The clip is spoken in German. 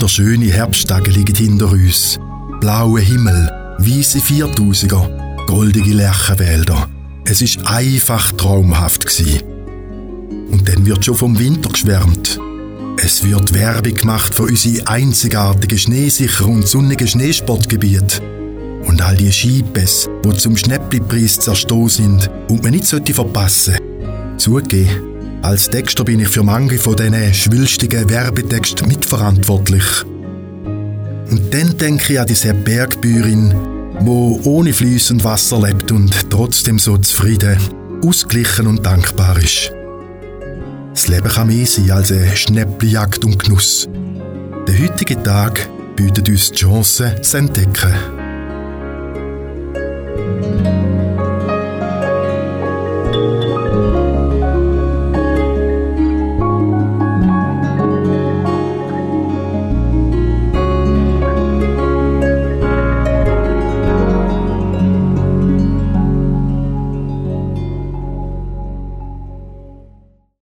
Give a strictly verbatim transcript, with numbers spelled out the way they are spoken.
wunderschöne Herbsttage liegen hinter uns. Blauer Himmel, weisse Viertausiger, goldige Lärchenwälder. Es ist einfach traumhaft gsi. Und dann wird schon vom Winter geschwärmt. Es wird Werbung gemacht für unsere einzigartigen, schneesicheren und sonnigen Schneesportgebiete. Und all die Skipässe, die zum Schnäppli-Preis zerstoßen sind und man nicht sollte verpassen. Zugegeben, als Texter bin ich für manche von diesen schwülstigen Werbetexten mitverantwortlich. Und dann denke ich an diese Bergbäuerin, die ohne Fleiss und Wasser lebt und trotzdem so zufrieden, ausgeglichen und dankbar ist. Das Leben kann mehr sein als eine Schnäppli-Jagd und Genuss. Der heutige Tag bietet uns die Chance, zu entdecken.